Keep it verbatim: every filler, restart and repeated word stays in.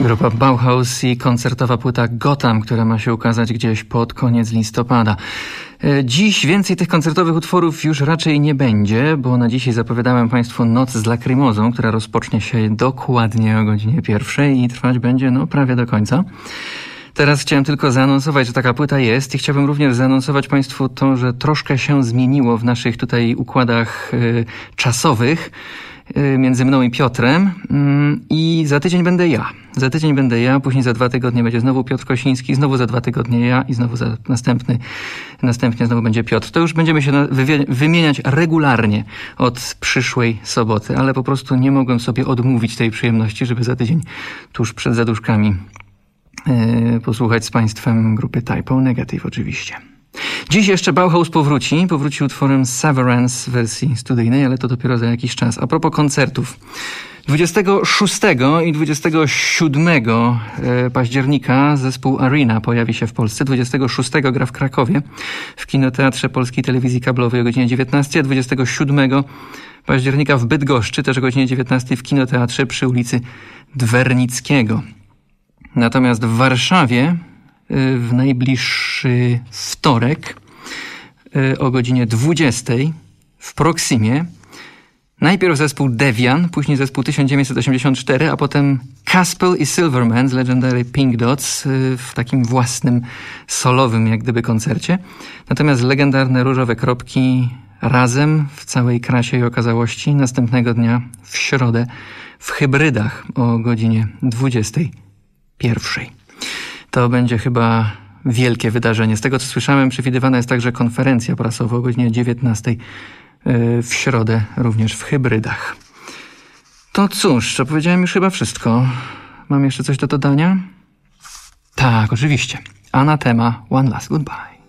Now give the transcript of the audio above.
Grupa Bauhaus i koncertowa płyta Gotham, która ma się ukazać gdzieś pod koniec listopada. Dziś więcej tych koncertowych utworów już raczej nie będzie, bo na dzisiaj zapowiadałem Państwu Noc z Lakrymozą, która rozpocznie się dokładnie o godzinie pierwszej i trwać będzie no prawie do końca. Teraz chciałem tylko zaanonsować, że taka płyta jest i chciałbym również zaanonsować Państwu to, że troszkę się zmieniło w naszych tutaj układach y, czasowych y, między mną i Piotrem y, i za tydzień będę ja. Za tydzień będę ja, później za dwa tygodnie będzie znowu Piotr Kosiński, znowu za dwa tygodnie ja i znowu za następny, następnie znowu będzie Piotr. To już będziemy się wywie- wymieniać regularnie od przyszłej soboty, ale po prostu nie mogłem sobie odmówić tej przyjemności, żeby za tydzień tuż przed zaduszkami posłuchać z Państwem grupy Type O Negative oczywiście. Dziś jeszcze Bauhaus powróci, powróci utworem Severance w wersji studyjnej, ale to dopiero za jakiś czas. A propos koncertów. dwudziestego szóstego i dwudziestego siódmego października zespół Arena pojawi się w Polsce. dwudziestego szóstego gra w Krakowie w Kinoteatrze Polskiej Telewizji Kablowej o godzinie dziewiętnastej, a dwudziestego siódmego października w Bydgoszczy też o godzinie dziewiętnastej w Kinoteatrze przy ulicy Dwernickiego. Natomiast w Warszawie w najbliższy wtorek o godzinie dwudziestej w Proximie najpierw zespół Devian, później zespół tysiąc dziewięćset osiemdziesiąt cztery, a potem Caspel i Silverman z Legendary Pink Dots w takim własnym solowym jak gdyby koncercie. Natomiast legendarne Różowe Kropki razem w całej krasie i okazałości następnego dnia w środę w Hybrydach o godzinie dwudziestej pierwszej. To będzie chyba wielkie wydarzenie. Z tego co słyszałem, przewidywana jest także konferencja prasowa o godzinie dziewiętnastej w środę również w Hybrydach. To cóż, to powiedziałem już chyba wszystko. Mam jeszcze coś do dodania? Tak, oczywiście. Anatema One Last Goodbye.